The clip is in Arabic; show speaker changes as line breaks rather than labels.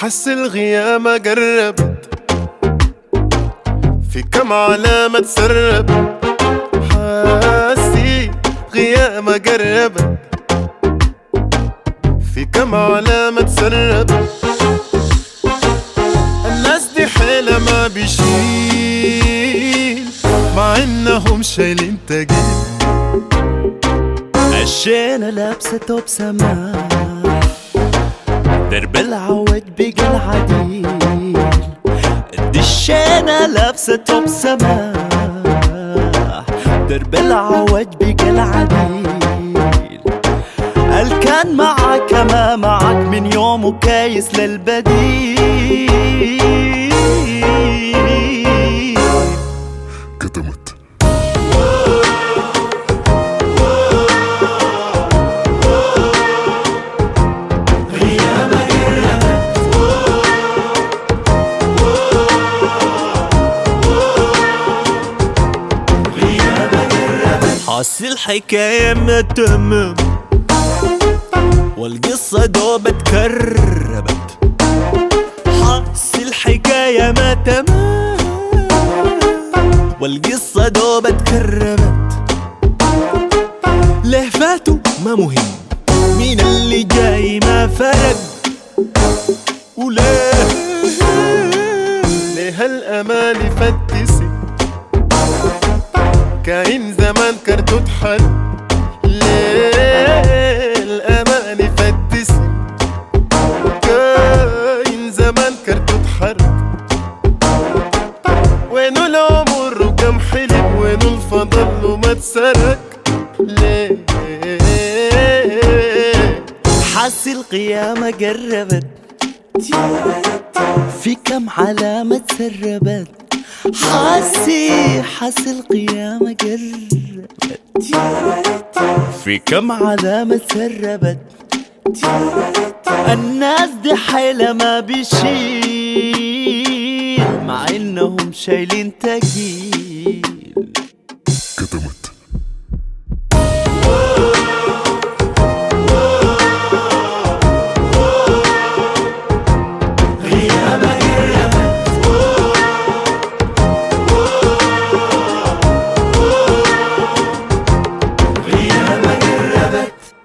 حس الغيامة قربت، في كم علامة تسربت. حاسي غيامة قربت، في كم علامة تسربت. الناس دي حيلة ما بيشيل، مع انهم شايلين تقيل.
عشينا لابسة توب سماح، درب العوج بقى العديل. دشينا لابسة توب سماح، درب العوج بقى العديل. الكان معك ما معك من يوم كايس للبديل.
كتمت
حاصل حكاية ما تمام، والقصة دوبت كربت. حاصل حكاية ما تمام، والقصة دوبت كربت. ليه فاتوا ما مهم، مين اللي جاي ما فرق. وليه
ليه الأمان يفتسي، كاين زمان كرتوت حل. ليه الأمان يفتسي، كاين زمان كرتوت حرب. وينو العمر وكم حلم، وينو الفضل وما تسرق. ليه
حاسي القيامة قربت، في كم علامة تسربت. حاسي القيامة قربت، في كم علامة تسربت. الناس دي حيلة ما بيشيل، مع انهم شايلين تقيل.